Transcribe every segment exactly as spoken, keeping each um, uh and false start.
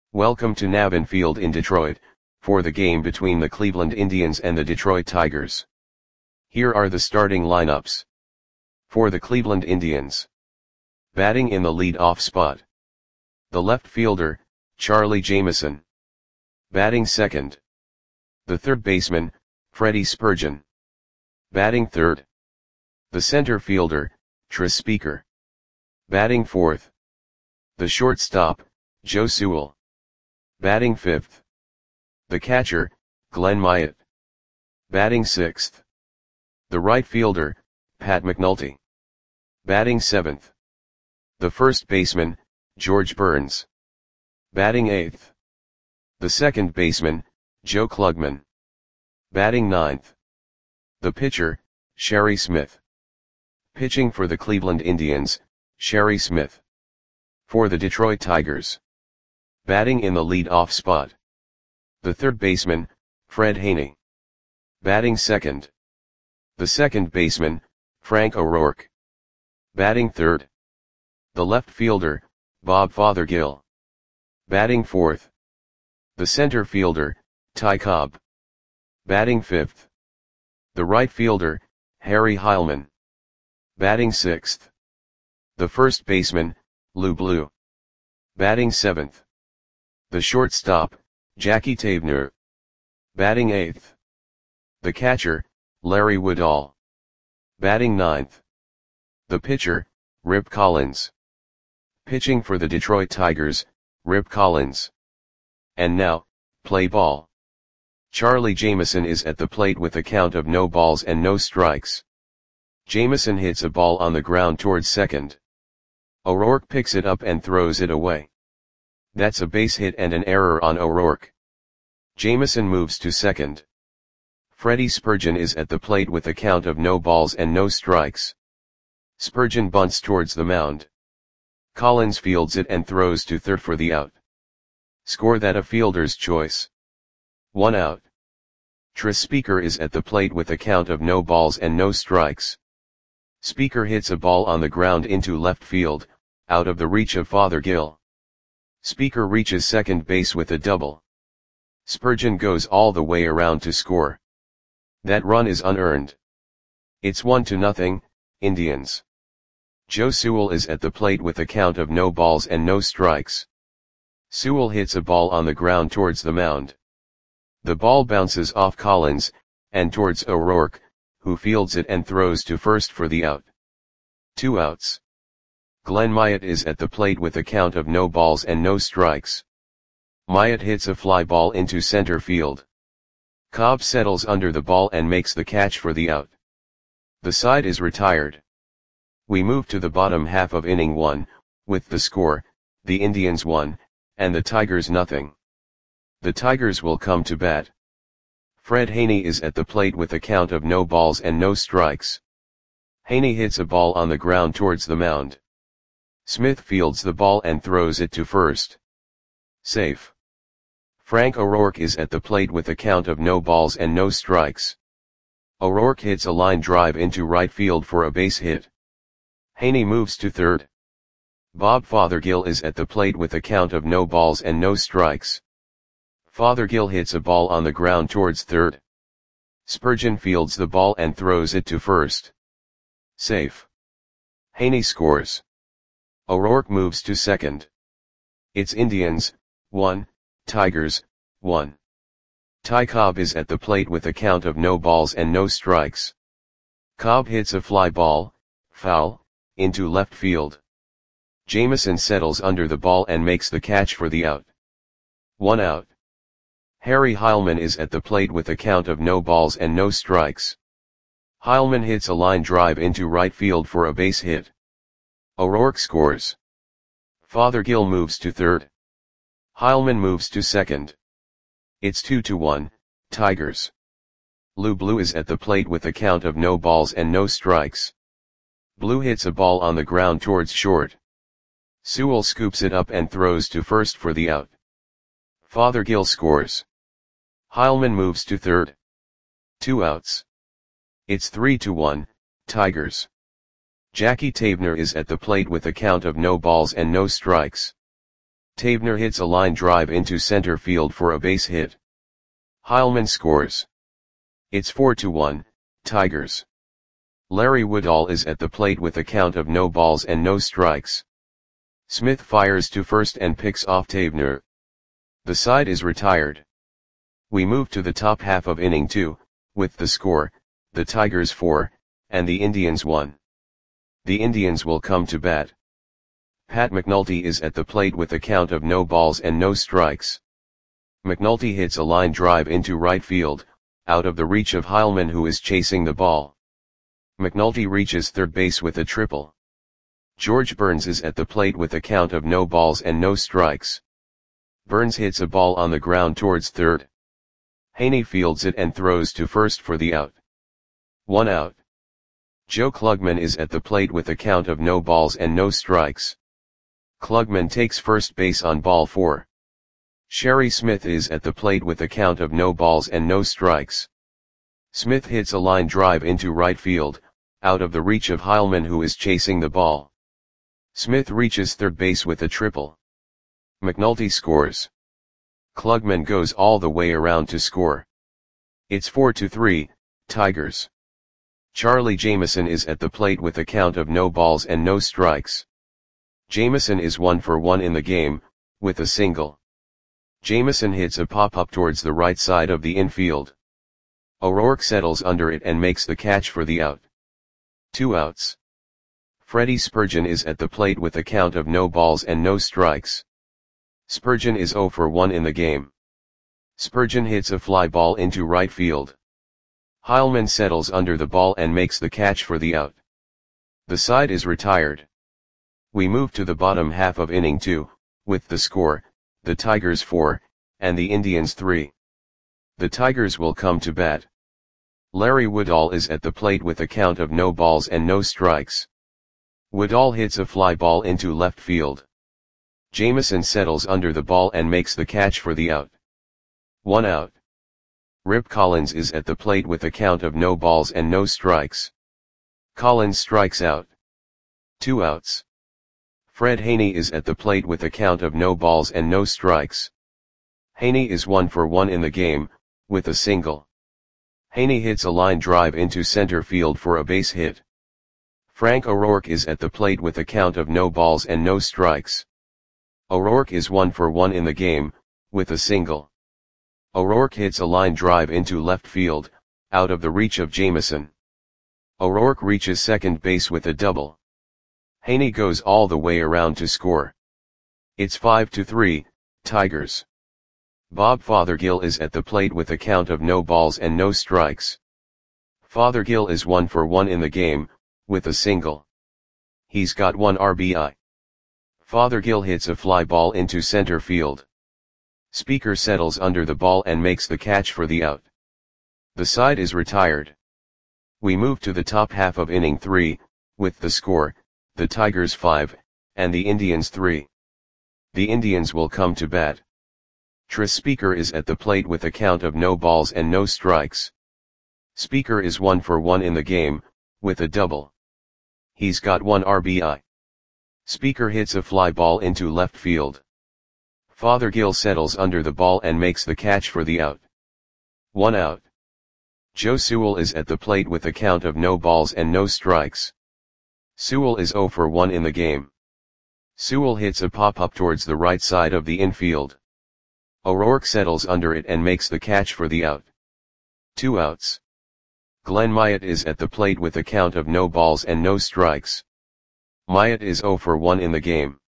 Welcome to Navin Field in Detroit, for the game between the Cleveland Indians and the Detroit Tigers. Here are the starting lineups. For the Cleveland Indians. Batting in the lead-off spot. The left fielder, Charlie Jameson. Batting second. The third baseman, Freddie Spurgeon. Batting third. The center fielder, Tris Speaker. Batting fourth. The shortstop, Joe Sewell. Batting fifth. The catcher, Glenn Myatt. Batting sixth. The right fielder, Pat McNulty. Batting seventh. The first baseman, George Burns. Batting eighth. The second baseman, Joe Klugman. Batting ninth. The pitcher, Sherry Smith. Pitching for the Cleveland Indians, Sherry Smith. For the Detroit Tigers. Batting in the lead-off spot. The third baseman, Fred Haney. Batting second. The second baseman, Frank O'Rourke. Batting third. The left fielder, Bob Fothergill. Batting fourth. The center fielder, Ty Cobb. Batting fifth. The right fielder, Harry Heilman. Batting sixth. The first baseman, Lou Blue. Batting seventh. The shortstop, Jackie Taebner. Batting eighth. The catcher, Larry Woodall. Batting ninth. The pitcher, Rip Collins. Pitching for the Detroit Tigers, Rip Collins. And now, play ball. Charlie Jameson is at the plate with a count of no balls and no strikes. Jameson hits a ball on the ground towards second. O'Rourke picks it up and throws it away. That's a base hit and an error on O'Rourke. Jameson moves to second. Freddie Spurgeon is at the plate with a count of no balls and no strikes. Spurgeon bunts towards the mound. Collins fields it and throws to third for the out. Score that a fielder's choice. One out. Tris Speaker is at the plate with a count of no balls and no strikes. Speaker hits a ball on the ground into left field, out of the reach of Fothergill. Speaker reaches second base with a double. Spurgeon goes all the way around to score. That run is unearned. It's one to nothing, Indians. Joe Sewell is at the plate with a count of no balls and no strikes. Sewell hits a ball on the ground towards the mound. The ball bounces off Collins, and towards O'Rourke, who fields it and throws to first for the out. Two outs. Glenn Myatt is at the plate with a count of no balls and no strikes. Myatt hits a fly ball into center field. Cobb settles under the ball and makes the catch for the out. The side is retired. We move to the bottom half of inning one, with the score, the Indians one, and the Tigers nothing. The Tigers will come to bat. Fred Haney is at the plate with a count of no balls and no strikes. Haney hits a ball on the ground towards the mound. Smith fields the ball and throws it to first. Safe. Frank O'Rourke is at the plate with a count of no balls and no strikes. O'Rourke hits a line drive into right field for a base hit. Haney moves to third. Bob Fothergill is at the plate with a count of no balls and no strikes. Fothergill hits a ball on the ground towards third. Spurgeon fields the ball and throws it to first. Safe. Haney scores. O'Rourke moves to second. It's Indians, one, Tigers, one. Ty Cobb is at the plate with a count of no balls and no strikes. Cobb hits a fly ball, foul, into left field. Jameson settles under the ball and makes the catch for the out. One out. Harry Heilman is at the plate with a count of no balls and no strikes. Heilman hits a line drive into right field for a base hit. O'Rourke scores. Fothergill moves to third. Heilman moves to second. It's two to one, Tigers. Lou Blue is at the plate with a count of no balls and no strikes. Blue hits a ball on the ground towards short. Sewell scoops it up and throws to first for the out. Fothergill scores. Heilman moves to third. Two outs. It's three to one, Tigers. Jackie Taebner is at the plate with a count of no balls and no strikes. Tavener hits a line drive into center field for a base hit. Heilmann scores. It's four to one, Tigers. Larry Woodall is at the plate with a count of no balls and no strikes. Smith fires to first and picks off Tavener. The side is retired. We move to the top half of inning two, with the score, the Tigers four, and the Indians one. The Indians will come to bat. Pat McNulty is at the plate with a count of no balls and no strikes. McNulty hits a line drive into right field, out of the reach of Heilmann, who is chasing the ball. McNulty reaches third base with a triple. George Burns is at the plate with a count of no balls and no strikes. Burns hits a ball on the ground towards third. Haney fields it and throws to first for the out. One out. Joe Klugman is at the plate with a count of no balls and no strikes. Klugman takes first base on ball four. Sherry Smith is at the plate with a count of no balls and no strikes. Smith hits a line drive into right field, out of the reach of Heilmann, who is chasing the ball. Smith reaches third base with a triple. McNulty scores. Klugman goes all the way around to score. It's four to three, Tigers. Charlie Jameson is at the plate with a count of no balls and no strikes. Jameson is one for one in the game, with a single. Jameson hits a pop-up towards the right side of the infield. O'Rourke settles under it and makes the catch for the out. Two outs. Freddie Spurgeon is at the plate with a count of no balls and no strikes. Spurgeon is zero for one in the game. Spurgeon hits a fly ball into right field. Heilmann settles under the ball and makes the catch for the out. The side is retired. We move to the bottom half of inning two, with the score, the Tigers four, and the Indians three. The Tigers will come to bat. Larry Woodall is at the plate with a count of no balls and no strikes. Woodall hits a fly ball into left field. Jameson settles under the ball and makes the catch for the out. One out. Rip Collins is at the plate with a count of no balls and no strikes. Collins strikes out. Two outs. Fred Haney is at the plate with a count of no balls and no strikes. Haney is one for one in the game, with a single. Haney hits a line drive into center field for a base hit. Frank O'Rourke is at the plate with a count of no balls and no strikes. O'Rourke is one for one in the game, with a single. O'Rourke hits a line drive into left field, out of the reach of Jameson. O'Rourke reaches second base with a double. Haney goes all the way around to score. It's five to three, Tigers. Bob Fothergill is at the plate with a count of no balls and no strikes. Fothergill is one for one in the game, with a single. He's got one R B I. Fothergill hits a fly ball into center field. Speaker settles under the ball and makes the catch for the out. The side is retired. We move to the top half of inning three, with the score, the Tigers five, and the Indians three. The Indians will come to bat. Tris Speaker is at the plate with a count of no balls and no strikes. Speaker is one for one in the game, with a double. He's got one R B I. Speaker hits a fly ball into left field. Fothergill settles under the ball and makes the catch for the out. One out. Joe Sewell is at the plate with a count of no balls and no strikes. Sewell is zero for one in the game. Sewell hits a pop-up towards the right side of the infield. O'Rourke settles under it and makes the catch for the out. Two outs. Glenn Myatt is at the plate with a count of no balls and no strikes. Myatt is zero for one in the game.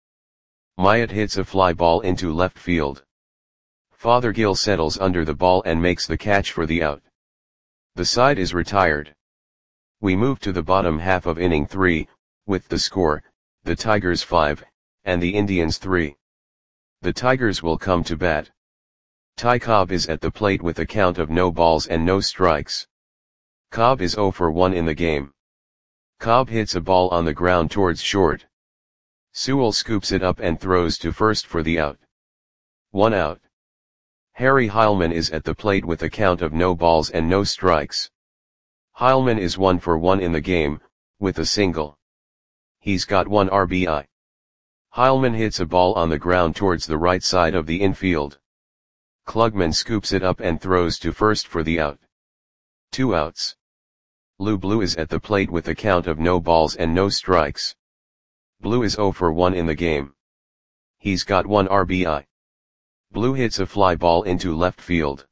Myatt hits a fly ball into left field. Fothergill settles under the ball and makes the catch for the out. The side is retired. We move to the bottom half of inning three, with the score, the Tigers five, and the Indians three. The Tigers will come to bat. Ty Cobb is at the plate with a count of no balls and no strikes. Cobb is zero for one in the game. Cobb hits a ball on the ground towards short. Sewell scoops it up and throws to first for the out. One out. Harry Heilmann is at the plate with a count of no balls and no strikes. Heilmann is one for one in the game, with a single. He's got one R B I. Heilmann hits a ball on the ground towards the right side of the infield. Klugman scoops it up and throws to first for the out. Two outs. Lou Blue is at the plate with a count of no balls and no strikes. Blue is oh for one in the game. He's got one R B I. Blue hits a fly ball into left field.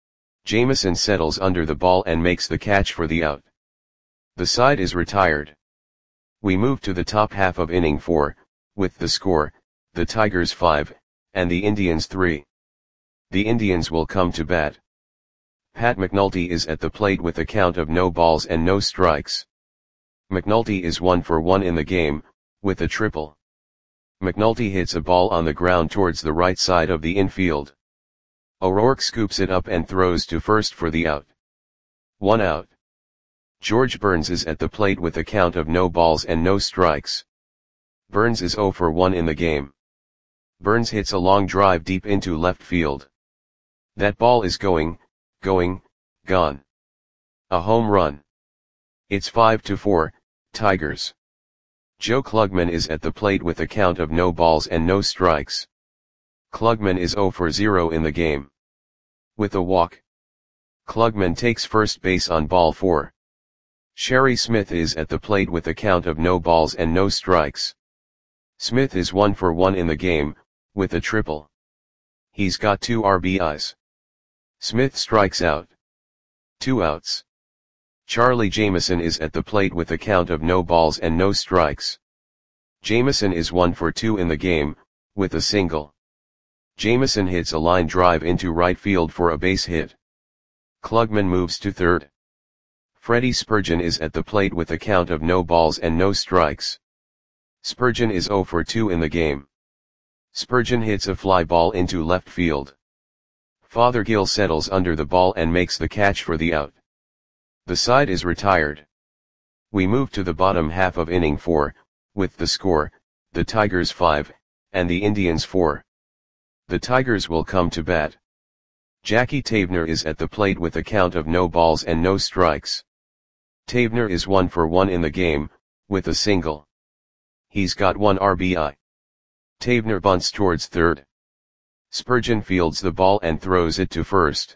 Jameson settles under the ball and makes the catch for the out. The side is retired. We move to the top half of inning four, with the score, the Tigers five, and the Indians three. The Indians will come to bat. Pat McNulty is at the plate with a count of no balls and no strikes. McNulty is one for one in the game, with a triple. McNulty hits a ball on the ground towards the right side of the infield. O'Rourke scoops it up and throws to first for the out. One out. George Burns is at the plate with a count of no balls and no strikes. Burns is oh for one in the game. Burns hits a long drive deep into left field. That ball is going, going, gone. A home run. It's five to four, Tigers. Joe Klugman is at the plate with a count of no balls and no strikes. Klugman is oh for zero in the game. With a walk. Klugman takes first base on ball four. Sherry Smith is at the plate with a count of no balls and no strikes. Smith is one for one in the game, with a triple. He's got two R B Is. Smith strikes out. Two outs. Charlie Jameson is at the plate with a count of no balls and no strikes. Jameson is one for two in the game, with a single. Jameson hits a line drive into right field for a base hit. Klugman moves to third. Freddie Spurgeon is at the plate with a count of no balls and no strikes. Spurgeon is oh for two in the game. Spurgeon hits a fly ball into left field. Fothergill settles under the ball and makes the catch for the out. The side is retired. We move to the bottom half of inning four, with the score, the Tigers five, and the Indians four. The Tigers will come to bat. Jackie Tavener is at the plate with a count of no balls and no strikes. Tavener is one for one in the game, with a single. He's got one R B I. Tavener bunts towards third. Spurgeon fields the ball and throws it to first.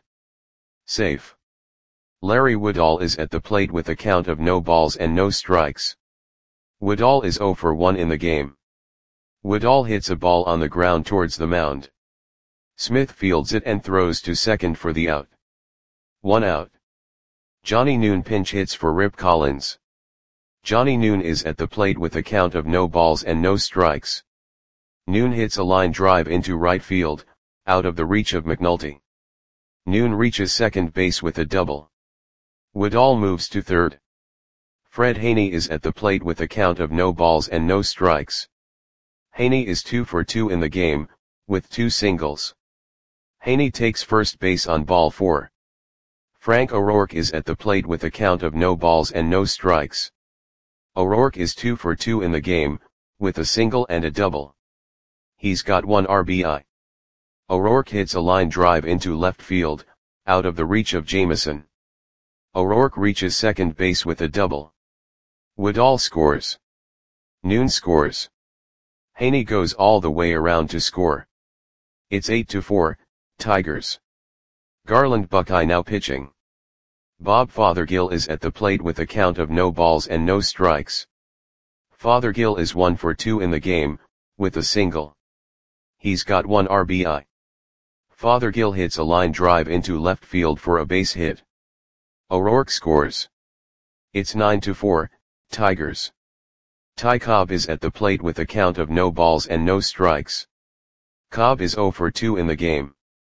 Safe. Larry Woodall is at the plate with a count of no balls and no strikes. Woodall is oh for one in the game. Woodall hits a ball on the ground towards the mound. Smith fields it and throws to second for the out. One out. Johnny Noon pinch hits for Rip Collins. Johnny Noon is at the plate with a count of no balls and no strikes. Noon hits a line drive into right field, out of the reach of McNulty. Noon reaches second base with a double. Woodall moves to third. Fred Haney is at the plate with a count of no balls and no strikes. Haney is two for two in the game, with two singles. Haney takes first base on ball four. Frank O'Rourke is at the plate with a count of no balls and no strikes. O'Rourke is two for two in the game, with a single and a double. He's got one R B I. O'Rourke hits a line drive into left field, out of the reach of Jameson. O'Rourke reaches second base with a double. Woodall scores. Noon scores. Haney goes all the way around to score. It's eight to four, Tigers. Garland Buckeye now pitching. Bob Fothergill is at the plate with a count of no balls and no strikes. Fothergill is one for two in the game, with a single. He's got one R B I. Fothergill hits a line drive into left field for a base hit. O'Rourke scores. It's nine to four, Tigers. Ty Cobb is at the plate with a count of no balls and no strikes. Cobb is oh for two in the game.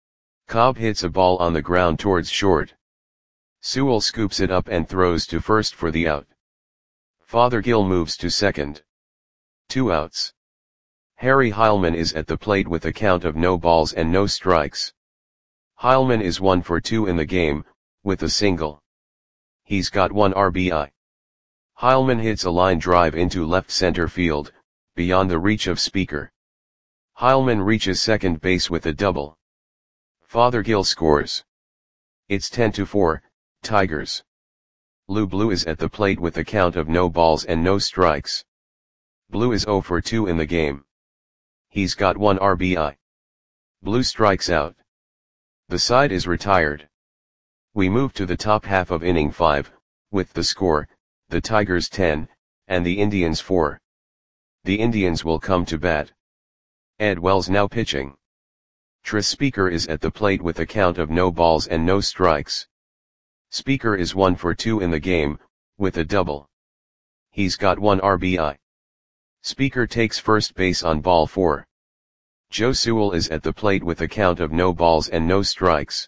Cobb hits a ball on the ground towards short. Sewell scoops it up and throws to first for the out. Fothergill moves to second. Two outs. Harry Heilmann is at the plate with a count of no balls and no strikes. Heilmann is one for two in the game, with a single. He's got one R B I. Heilmann hits a line drive into left center field, beyond the reach of Speaker. Heilmann reaches second base with a double. Fothergill scores. It's ten to four, Tigers. Lou Blue is at the plate with a count of no balls and no strikes. Blue is oh for two in the game. He's got one R B I. Blue strikes out. The side is retired. We move to the top half of inning five, with the score, the Tigers ten, and the Indians four. The Indians will come to bat. Ed Wells now pitching. Tris Speaker is at the plate with a count of no balls and no strikes. Speaker is one for two in the game, with a double. He's got one R B I. Speaker takes first base on ball four. Joe Sewell is at the plate with a count of no balls and no strikes.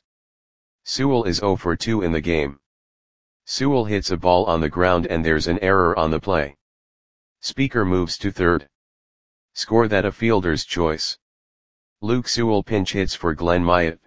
Sewell is zero for two in the game. Sewell hits a ball on the ground and there's an error on the play. Speaker moves to third. Score that a fielder's choice. Luke Sewell pinch hits for Glenn Myatt.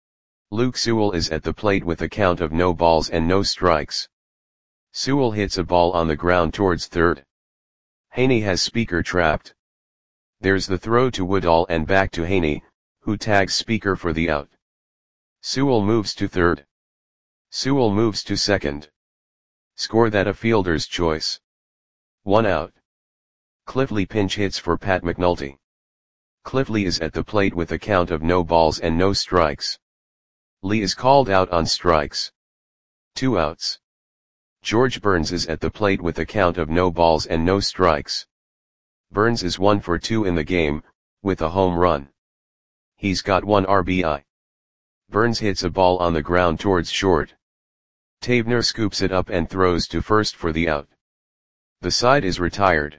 Luke Sewell is at the plate with a count of no balls and no strikes. Sewell hits a ball on the ground towards third. Haney has Speaker trapped. There's the throw to Woodall and back to Haney, who tags Speaker for the out. Sewell moves to third. Sewell moves to second. Score that a fielder's choice. One out. Cliffley pinch hits for Pat McNulty. Cliffley is at the plate with a count of no balls and no strikes. Lee is called out on strikes. Two outs. George Burns is at the plate with a count of no balls and no strikes. Burns is one for two in the game, with a home run. He's got one R B I. Burns hits a ball on the ground towards short. Tavener scoops it up and throws to first for the out. The side is retired.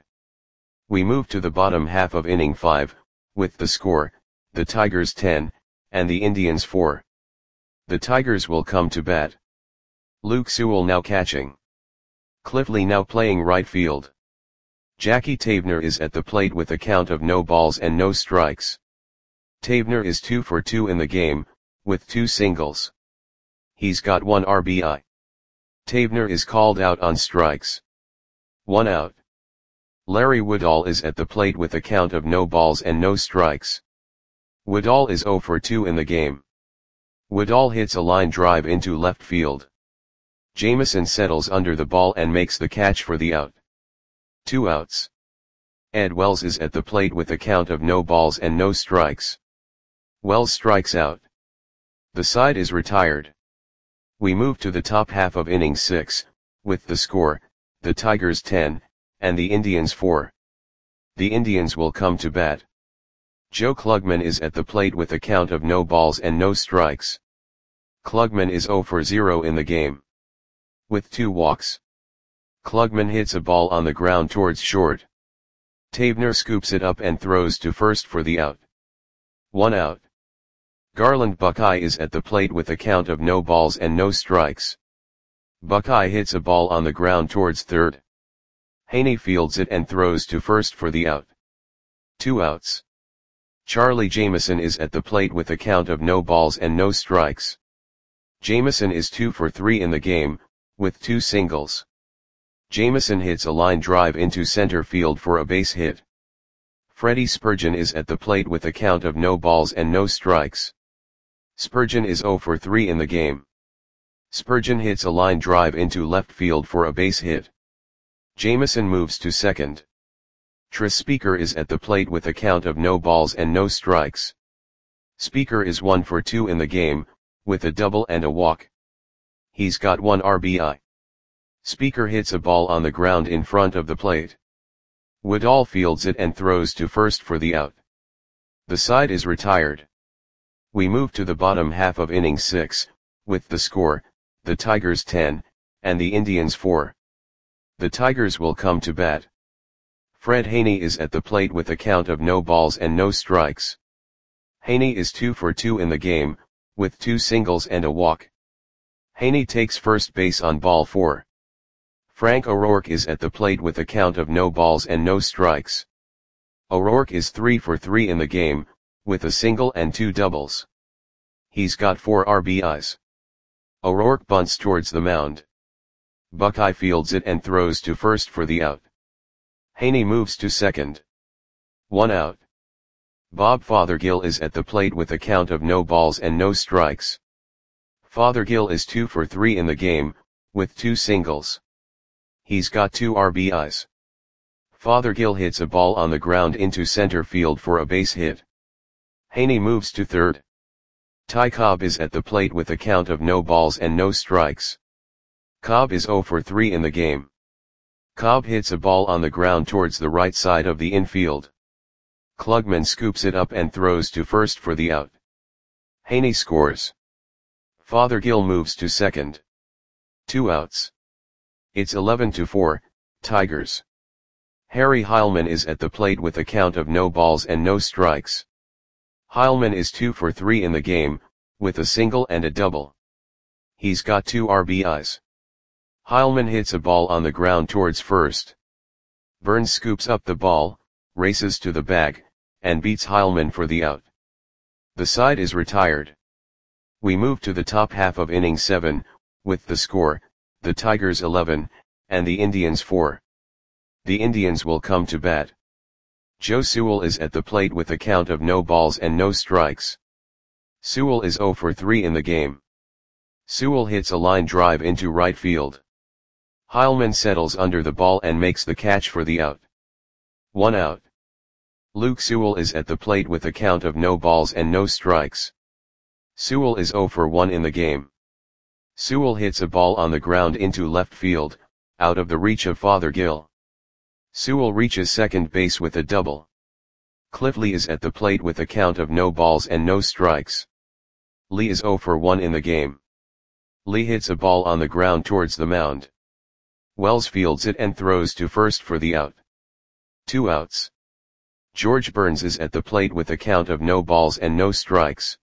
We move to the bottom half of inning five, with the score, the Tigers ten, and the Indians four. The Tigers will come to bat. Luke Sewell now catching. Cliffley now playing right field. Jackie Tavener is at the plate with a count of no balls and no strikes. Tavener is two for two in the game, with two singles. He's got one R B I. Tavener is called out on strikes. One out. Larry Woodall is at the plate with a count of no balls and no strikes. Woodall is zero for two in the game. Woodall hits a line drive into left field. Jameson settles under the ball and makes the catch for the out. Two outs. Ed Wells is at the plate with a count of no balls and no strikes. Wells strikes out. The side is retired. We move to the top half of inning six, with the score, the Tigers ten, and the Indians four. The Indians will come to bat. Joe Klugman is at the plate with a count of no balls and no strikes. Klugman is zero for zero in the game. With two walks. Klugman hits a ball on the ground towards short. Tavener scoops it up and throws to first for the out. One out. Garland Buckeye is at the plate with a count of no balls and no strikes. Buckeye hits a ball on the ground towards third. Haney fields it and throws to first for the out. Two outs. Charlie Jameson is at the plate with a count of no balls and no strikes. Jameson is two for three in the game, with two singles. Jameson hits a line drive into center field for a base hit. Freddie Spurgeon is at the plate with a count of no balls and no strikes. Spurgeon is zero for three in the game. Spurgeon hits a line drive into left field for a base hit. Jameson moves to second. Tris Speaker is at the plate with a count of no balls and no strikes. Speaker is one for two in the game, with a double and a walk. He's got one R B I. Speaker hits a ball on the ground in front of the plate. Woodall fields it and throws to first for the out. The side is retired. We move to the bottom half of inning six, with the score, the Tigers ten, and the Indians four. The Tigers will come to bat. Fred Haney is at the plate with a count of no balls and no strikes. Haney is two for two in the game, with two singles and a walk. Haney takes first base on ball four. Frank O'Rourke is at the plate with a count of no balls and no strikes. O'Rourke is three for three in the game, with a single and two doubles. He's got four R B Is. O'Rourke bunts towards the mound. Buckeye fields it and throws to first for the out. Haney moves to second. One out. Bob Fothergill is at the plate with a count of no balls and no strikes. Fothergill is two for three in the game, with two singles. He's got two R B Is. Fothergill hits a ball on the ground into center field for a base hit. Haney moves to third. Ty Cobb is at the plate with a count of no balls and no strikes. Cobb is zero for three in the game. Cobb hits a ball on the ground towards the right side of the infield. Klugman scoops it up and throws to first for the out. Haney scores. Fothergill moves to second. Two outs. It's eleven to four, Tigers. Harry Heilman is at the plate with a count of no balls and no strikes. Heilman is two for three in the game, with a single and a double. He's got two R B Is. Heilman hits a ball on the ground towards first. Burns scoops up the ball, races to the bag, and beats Heilman for the out. The side is retired. We move to the top half of inning seven, with the score, the Tigers eleven, and the Indians four. The Indians will come to bat. Joe Sewell is at the plate with a count of no balls and no strikes. Sewell is zero for three in the game. Sewell hits a line drive into right field. Heilman settles under the ball and makes the catch for the out. One out. Luke Sewell is at the plate with a count of no balls and no strikes. Sewell is zero for one in the game. Sewell hits a ball on the ground into left field, out of the reach of Fothergill. Sewell reaches second base with a double. Cliff Lee is at the plate with a count of no balls and no strikes. Lee is zero for one in the game. Lee hits a ball on the ground towards the mound. Wells fields it and throws to first for the out. Two outs. George Burns is at the plate with a count of no balls and no strikes.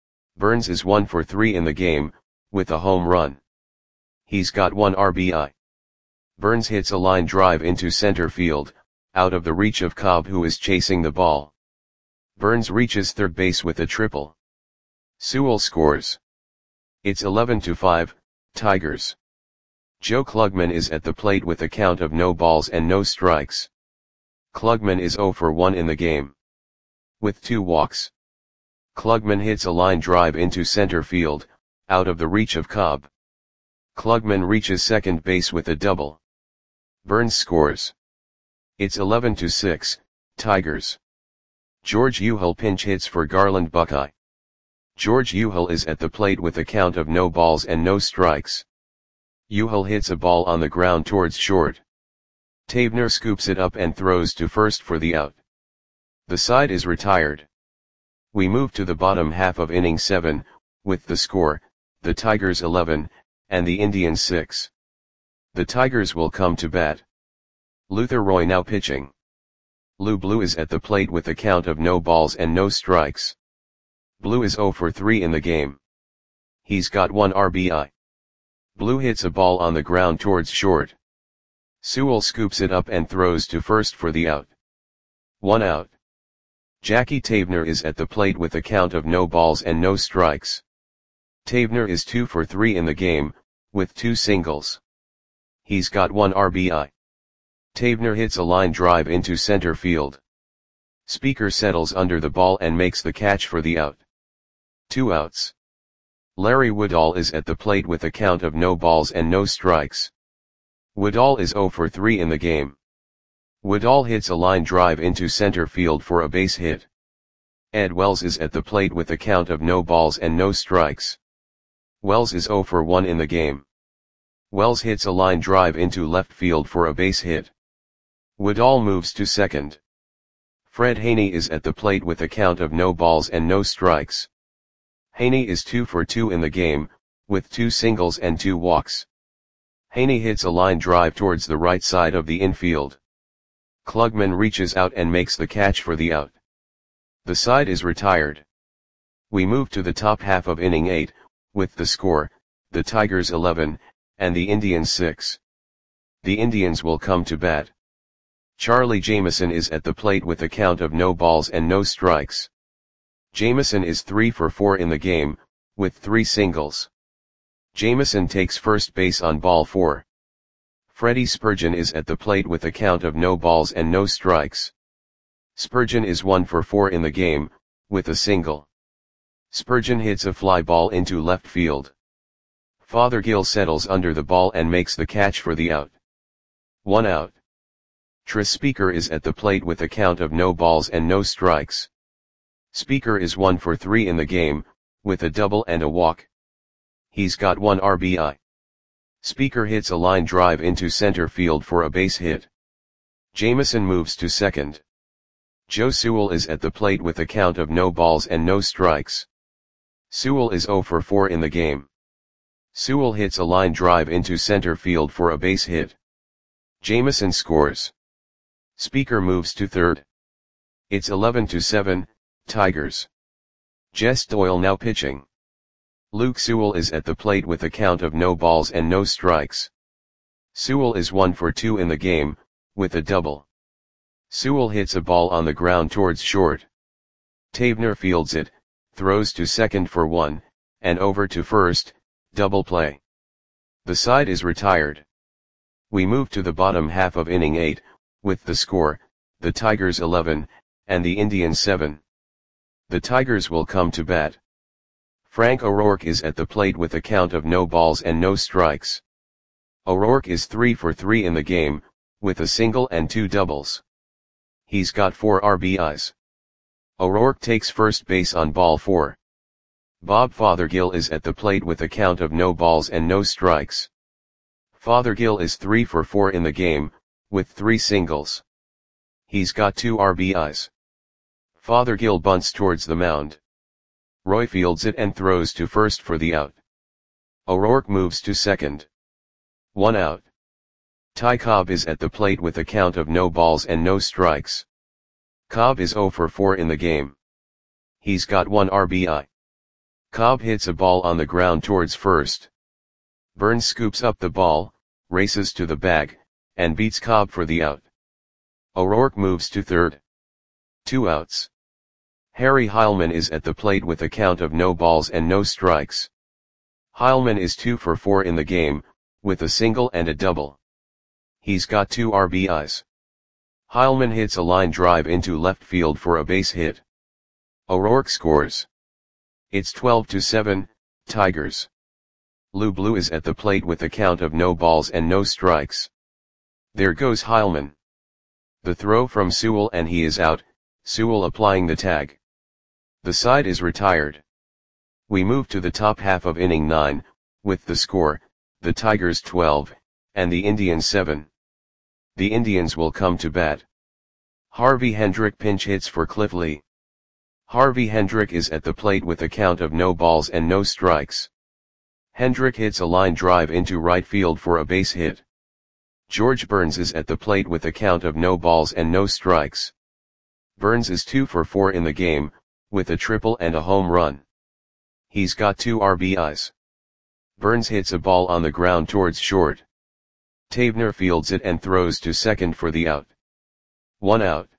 Burns is one for three in the game, with a home run. He's got one R B I. Burns hits a line drive into center field, out of the reach of Cobb, who is chasing the ball. Burns reaches third base with a triple. Sewell scores. It's eleven to five, Tigers. Joe Klugman is at the plate with a count of no balls and no strikes. Klugman is zero for one in the game. With two walks. Klugman hits a line drive into center field, out of the reach of Cobb. Klugman reaches second base with a double. Burns scores. It's eleven to six, Tigers. George Uhill pinch hits for Garland Buckeye. George Uhill is at the plate with a count of no balls and no strikes. Uhill hits a ball on the ground towards short. Tavener scoops it up and throws to first for the out. The side is retired. We move to the bottom half of inning seven, with the score, the Tigers eleven, and the Indians six. The Tigers will come to bat. Luther Roy now pitching. Lou Blue is at the plate with a count of no balls and no strikes. Blue is zero for three in the game. He's got one R B I. Blue hits a ball on the ground towards short. Sewell scoops it up and throws to first for the out. One out. Jackie Tavener is at the plate with a count of no balls and no strikes. Tavener is two for three in the game, with two singles. He's got one R B I. Tavener hits a line drive into center field. Speaker settles under the ball and makes the catch for the out. Two outs. Larry Woodall is at the plate with a count of no balls and no strikes. Woodall is zero for three in the game. Woodall hits a line drive into center field for a base hit. Ed Wells is at the plate with a count of no balls and no strikes. Wells is zero for one in the game. Wells hits a line drive into left field for a base hit. Woodall moves to second. Fred Haney is at the plate with a count of no balls and no strikes. Haney is two for two in the game, with two singles and two walks. Haney hits a line drive towards the right side of the infield. Klugman reaches out and makes the catch for the out. The side is retired. We move to the top half of inning eight, with the score, the Tigers eleven, and the Indians six. The Indians will come to bat. Charlie Jameson is at the plate with a count of no balls and no strikes. Jameson is three for four in the game, with three singles. Jameson takes first base on ball four. Freddie Spurgeon is at the plate with a count of no balls and no strikes. Spurgeon is one for four in the game, with a single. Spurgeon hits a fly ball into left field. Fothergill settles under the ball and makes the catch for the out. One out. Tris Speaker is at the plate with a count of no balls and no strikes. Speaker is one for three in the game, with a double and a walk. He's got one R B I. Speaker hits a line drive into center field for a base hit. Jameson moves to second. Joe Sewell is at the plate with a count of no balls and no strikes. Sewell is zero for four in the game. Sewell hits a line drive into center field for a base hit. Jameson scores. Speaker moves to third. It's eleven to seven, Tigers. Jess Doyle now pitching. Luke Sewell is at the plate with a count of no balls and no strikes. Sewell is one for two in the game, with a double. Sewell hits a ball on the ground towards short. Tavener fields it, throws to second for one, and over to first, double play. The side is retired. We move to the bottom half of inning eight, with the score, the Tigers eleven, and the Indians seven. The Tigers will come to bat. Frank O'Rourke is at the plate with a count of no balls and no strikes. O'Rourke is three for three in the game, with a single and two doubles. He's got four R B Is. O'Rourke takes first base on ball four. Bob Fothergill is at the plate with a count of no balls and no strikes. Fothergill is three for four in the game, with three singles. He's got two R B Is. Fothergill bunts towards the mound. Roy fields it and throws to first for the out. O'Rourke moves to second. One out. Ty Cobb is at the plate with a count of no balls and no strikes. Cobb is zero for four in the game. He's got one R B I. Cobb hits a ball on the ground towards first. Burns scoops up the ball, races to the bag, and beats Cobb for the out. O'Rourke moves to third. Two outs. Harry Heilman is at the plate with a count of no balls and no strikes. Heilman is two for four in the game, with a single and a double. He's got two R B Is. Heilman hits a line drive into left field for a base hit. O'Rourke scores. It's twelve to seven, Tigers. Lou Blue is at the plate with a count of no balls and no strikes. There goes Heilman. The throw from Sewell and he is out, Sewell applying the tag. The side is retired. We move to the top half of inning nine, with the score, the Tigers twelve, and the Indians seven. The Indians will come to bat. Harvey Hendrick pinch hits for Cliff Lee. Harvey Hendrick is at the plate with a count of no balls and no strikes. Hendrick hits a line drive into right field for a base hit. George Burns is at the plate with a count of no balls and no strikes. Burns is two for four in the game, with a triple and a home run. He's got two R B Is. Burns hits a ball on the ground towards short. Tavener fields it and throws to second for the out. One out.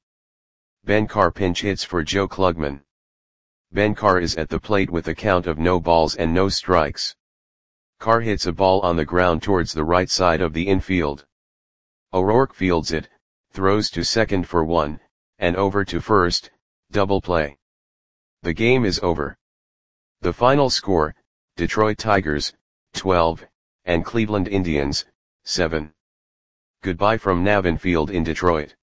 Ben Carr pinch hits for Joe Klugman. Ben Carr is at the plate with a count of no balls and no strikes. Carr hits a ball on the ground towards the right side of the infield. O'Rourke fields it, throws to second for one, and over to first, double play. The game is over. The final score, Detroit Tigers, twelve, and Cleveland Indians, seven. Goodbye from Navin Field in Detroit.